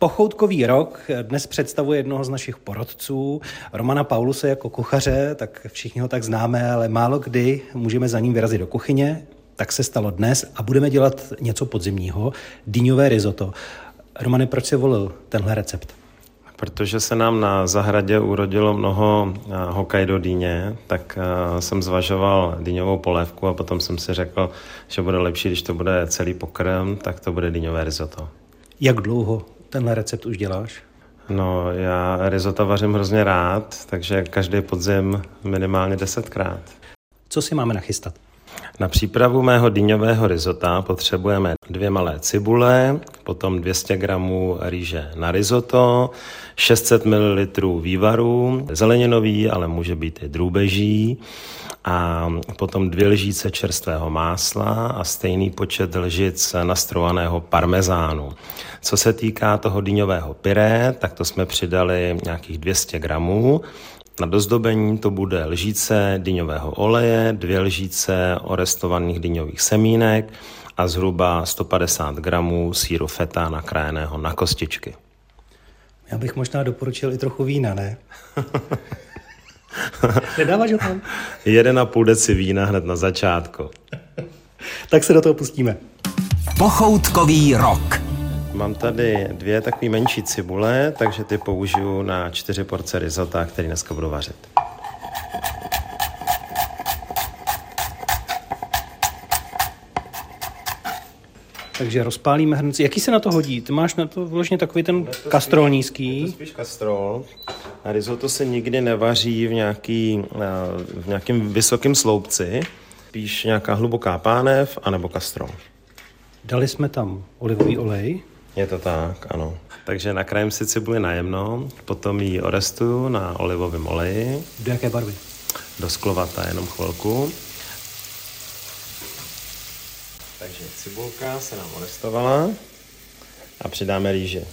Pochoutkový rok dnes představuje jednoho z našich porodců, Romana Pauluse, jako kuchaře, tak všichni ho tak známe, ale málo kdy můžeme za ním vyrazit do kuchyně. Tak se stalo dnes a budeme dělat něco podzimního, dýňové risotto. Romane, proč jsi volil tenhle recept? Protože se nám na zahradě urodilo mnoho Hokkaido dýně, tak jsem zvažoval dýňovou polévku a potom jsem si řekl, že bude lepší, když to bude celý pokrm, tak to bude dýňové risotto. Jak dlouho tenhle recept už děláš? No, já risotto vařím hrozně rád, takže každý podzim minimálně 10krát. Co si máme nachystat? Na přípravu mého dýňového risota potřebujeme 2 malé cibule, potom 200 gramů rýže na risotto, 600 ml vývaru, zeleninový, ale může být i drůbeží, a potom 2 lžíce čerstvého másla a stejný počet lžic nastrovaného parmezánu. Co se týká toho dýňového pyré, tak to jsme přidali nějakých 200 gramů. Na dozdobení to bude lžíce dýňového oleje, 2 lžíce orestovaných dýňových semínek a zhruba 150 gramů sýru feta nakrájeného na kostičky. Já bych možná doporučil i trochu vína, ne? Nedáváš ho tam? 1,5 deci vína hned na začátku. Tak se do toho pustíme. Pochoutkový rok. Mám tady 2 takové menší cibule, takže ty použiju na 4 porce risota, který dneska budu vařit. Takže rozpálíme hrnec. Jaký se na to hodí? Ty máš na to vlastně takový ten kastrol nízký. Je to spíš kastrol. A risotto se nikdy nevaří v nějakým vysokém sloupci. Spíš nějaká hluboká pánev anebo kastrol. Dali jsme tam olivový olej. Je to tak, ano. Takže nakrájím si cibuli na jemno, potom ji orestuju na olivovém oleji. Do jaké barvy? Do sklovata, jenom chvilku. Takže cibulka se nám orestovala a přidáme rýži.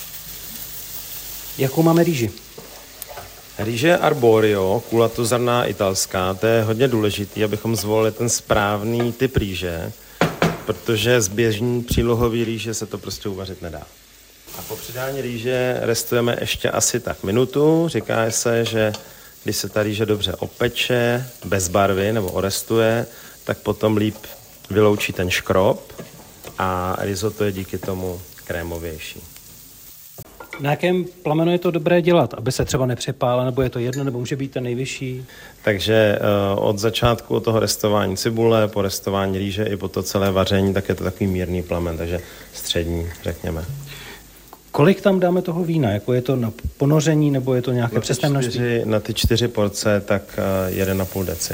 Jakou máme rýži? Rýže arborio, kulatozrnná italská, to je hodně důležitý, abychom zvolili ten správný typ rýže, protože z běžný přílohový rýže se to prostě uvařit nedá. A po přidání rýže restujeme ještě asi tak minutu. Říká se, že když se ta rýže dobře opeče, bez barvy nebo orestuje, tak potom líp vyloučí ten škrob a risotto je díky tomu krémovější. Na jakém plamenu je to dobré dělat, aby se třeba nepřepálilo, nebo je to jedno, nebo může být ten nejvyšší? Takže od začátku, od toho restování cibule, po restování rýže i po to celé vaření, tak je to takový mírný plamen, takže střední, řekněme. Kolik tam dáme toho vína? Jako je to na ponoření, nebo je to nějaké přesné množství? Na ty 4 porce, tak 1,5 deci.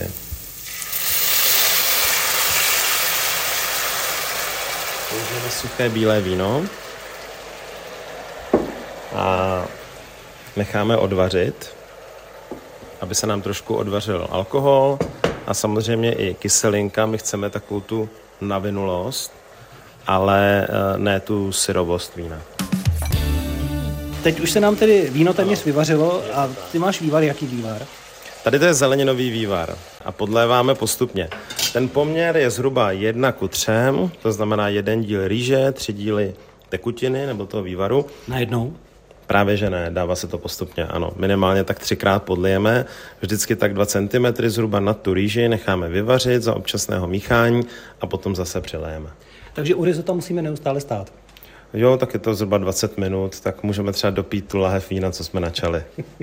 Použijeme suché bílé víno a necháme odvařit, aby se nám trošku odvařil alkohol a samozřejmě i kyselinka. My chceme takovou tu navinulost, ale ne tu syrovost vína. Teď už se nám tedy víno téměř vyvařilo a ty máš vývar. Jaký vývar? Tady to je zeleninový vývar a podléváme postupně. Ten poměr je zhruba 1:3, to znamená 1 díl rýže, 3 díly tekutiny nebo toho vývaru. Najednou? Právě že ne, dává se to postupně, ano. Minimálně tak 3krát podlijeme, vždycky tak 2 cm zhruba nad tu rýži, necháme vyvařit za občasného míchání a potom zase přilejeme. Takže u risota musíme neustále stát. Jo, tak je to zhruba 20 minut, tak můžeme třeba dopít tu lahev vína, co jsme načali.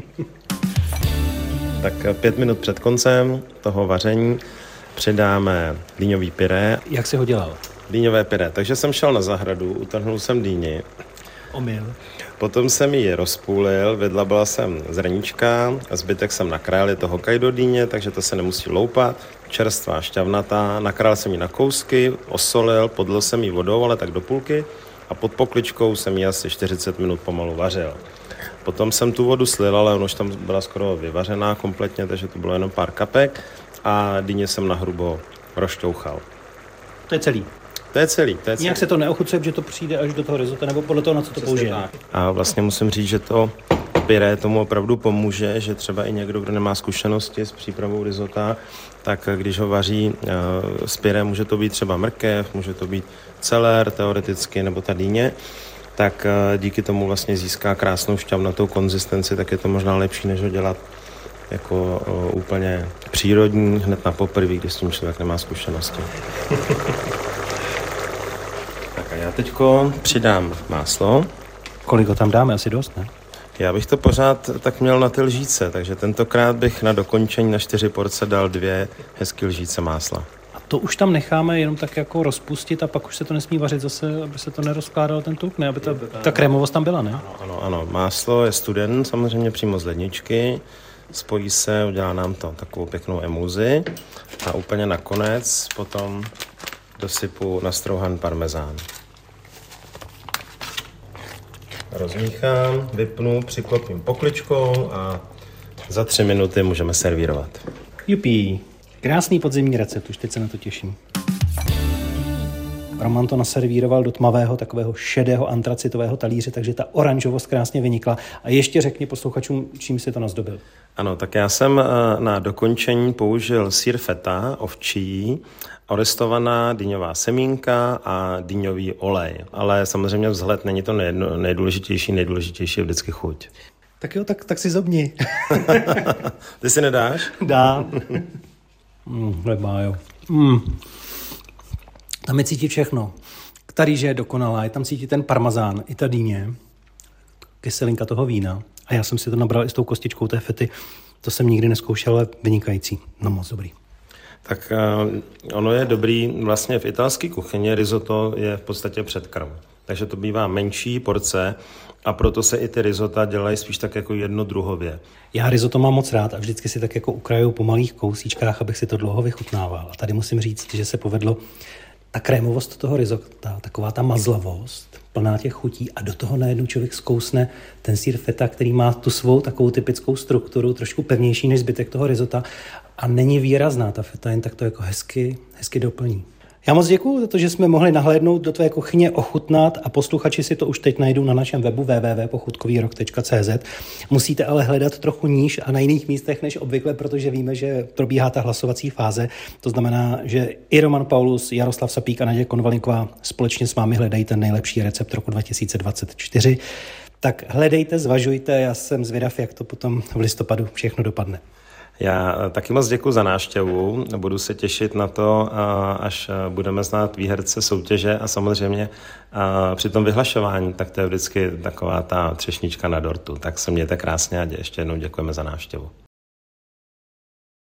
Tak 5 minut před koncem toho vaření přidáme dýňový pyré. Jak jsi ho dělal? Dýňové pyré, takže jsem šel na zahradu, utrhnul jsem dýni. Omyl. Potom jsem ji rozpůlil, vydlabal jsem zrníčka a zbytek jsem nakrájel, je to Hokkaido dýně, takže to se nemusí loupat. Čerstvá, šťavnatá, nakrájel jsem ji na kousky, osolil, podlil jsem ji vodou, ale tak do půlky a pod pokličkou jsem ji asi 40 minut pomalu vařil. Potom jsem tu vodu slil, ale ona už tam byla skoro vyvařená kompletně, takže to bylo jenom pár kapek a dýně jsem nahrubo rozšťouchal. To je celý. To je celý. Nějak se to neochucuje, že to přijde až do toho risota, nebo podle toho, na co to použijeme. A vlastně musím říct, že to pyré tomu opravdu pomůže, že třeba i někdo, kdo nemá zkušenosti s přípravou risota, tak když ho vaří s pyré, může to být třeba mrkev, může to být celer teoreticky, nebo ta dýně. tak díky tomu vlastně získá krásnou šťavnatou konzistenci, tak je to možná lepší, než ho dělat jako úplně přírodní, hned na poprvé, když s tím člověk nemá zkušenosti. Tak a já teďko přidám máslo. Kolik ho tam dáme? Asi dost, ne? Já bych to pořád tak měl na ty lžíce, takže tentokrát bych na dokončení na 4 porce dal 2 hezké lžíce másla. A to už tam necháme jenom tak jako rozpustit a pak už se to nesmí vařit zase, aby se to nerozkládalo ten tuk, ne? Aby ta krémovost tam byla, ne? Ano. Máslo je studený, samozřejmě přímo z ledničky. Spojí se, udělá nám to takovou pěknou emulzi a úplně nakonec potom dosypu nastrouhaný parmezán. Rozmíchám, vypnu, přiklopím pokličkou a za 3 minuty můžeme servírovat. Jupí, krásný podzimní recept, už teď se na to těším. Roman to naservíroval do tmavého, takového šedého antracitového talíře, takže ta oranžovost krásně vynikla. A ještě řekni posluchačům, čím si to nazdobil. Ano, tak já jsem na dokončení použil sýr feta ovčí, orestovaná dýňová semínka a dýňový olej. Ale samozřejmě vzhled není to nejdůležitější je vždycky chuť. Tak jo, tak si zobni. Ty si nedáš? Dá. Nemá, jo. Tam je cítit všechno. Ta rýže je dokonalá, je tam cítit ten parmazán, i ta dýně, kyselinka toho vína. A já jsem si to nabral i s tou kostičkou té fety. To jsem nikdy nezkoušel, ale vynikající. No moc dobrý. Tak ono je dobrý, vlastně v italské kuchyni risotto je v podstatě předkrm. Takže to bývá menší porce a proto se i ty risota dělají spíš tak jako jednodruhově. Já risotto mám moc rád a vždycky si tak jako ukraju po malých kousíčkách, abych si to dlouho vychutnával. A tady musím říct, že se povedlo ta krémovost toho risotta, taková ta mazlavost, plná těch chutí a do toho najednou člověk zkousne ten sýr feta, který má tu svou takovou typickou strukturu, trošku pevnější než zbytek toho risota a není výrazná ta feta, jen tak to jako hezky doplní. Já moc děkuju za to, že jsme mohli nahlédnout do tvé kuchyně, ochutnat a posluchači si to už teď najdou na našem webu www.pochutkovýrok.cz. Musíte ale hledat trochu níž a na jiných místech než obvykle, protože víme, že probíhá ta hlasovací fáze. To znamená, že i Roman Paulus, Jaroslav Sapík a Naděja Konvalinková společně s vámi hledají ten nejlepší recept roku 2024. Tak hledejte, zvažujte, já jsem zvědav, jak to potom v listopadu všechno dopadne. Já taky moc děkuji za návštěvu, budu se těšit na to, až budeme znát výherce soutěže a samozřejmě při tom vyhlašování, tak to je vždycky taková ta třešnička na dortu. Tak se mějte krásně a ještě jednou děkujeme za návštěvu.